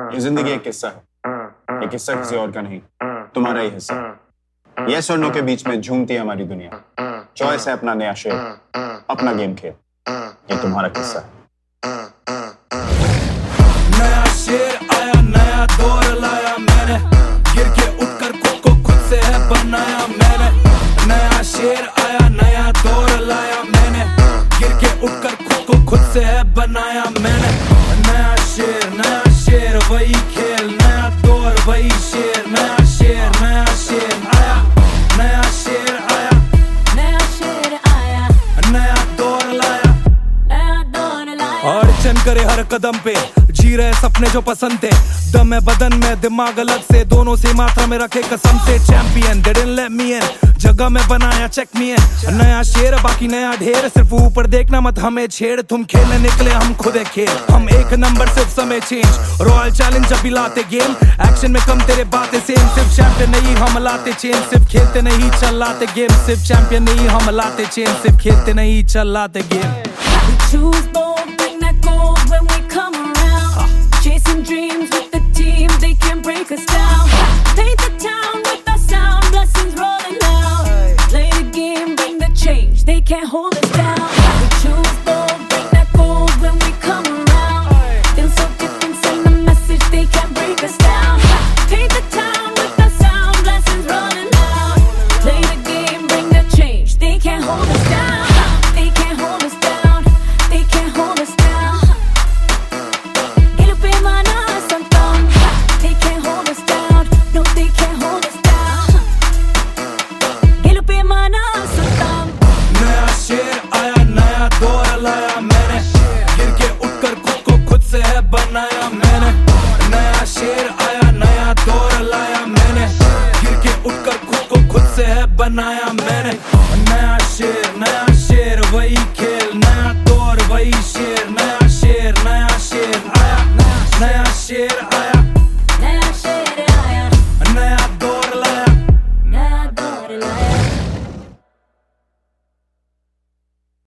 ये जिंदगी एक किस्सा है, ये किस्सा किसी और का नहीं, तुम्हारा ही हिस्सा। यस और नो के बीच में झूमती है हमारी दुनिया। चॉइस है अपना नया शेर, अपना गेम खेल, ये तुम्हारा किस्सा है। नया शेर आया, नया दौर लाया मैंने, गिर के उठकर खुद को खुद से है बनाया मैंने। नया शेर आया, नया दौर लाया मैंने, गिर के उठकर खुद को खुद से है बनाया मैंने। नया शेर वही खेल, नया दौर वही शेर, नया शेर आया, नया शेर आया, नया शेर आया, नया दौर लाया, नया दौर लाया। अड़चन करे हर कदम पे, जी रहे सपने जो पसंद थे, दम है बदन में दिमाग अलग से, दोनों से मात्रा में रखे कसम से। Champion they didn't let me in, जगह में बनाया चेक मी इन। नया शेर बाकी नया ढेर, सिर्फ ऊपर देखना मत हमें छेड़। तुम खेलने निकले हम खुद है खेल, हम एक नंबर सिर्फ समय चेंज। रॉयल चैलेंज जब भी लाते गेम, एक्शन में कम तेरे बातें सेम। सिर्फ चैंपियन नहीं हम लाते चेन, सिर्फ खेलते नहीं चलाते गेम। सिर्फ चैंपियन नहीं हम लाते चेन, सिर्फ खेलते नहीं चलाते game. We choose bold, bring that gold when we come around. Chasing dreams with the team, they can't break us down. Paint the town with our sound, blessings rolling out. Play the game, bring the change, they can't hold us down. We choose bold, bring that gold when we come around. Feel so different, send a message, they can't break us down. Paint the town with our sound, blessings rolling out. Play the game, bring the change, they can't hold us down. They can't hold us down, they can't hold us down. Gelupi mana santam, they can't hold us down. No, they can't hold us down. Gelupi mana santam. नया शेर आया, नया दौर लाया मैंने, गिर के उठकर खुद को खुद से है बनाया मैंने। नया शेर आया, नया दौर लाया मैंने, गिर के उठकर खुद को खुद से है बनाया मैंने। नया शेर वही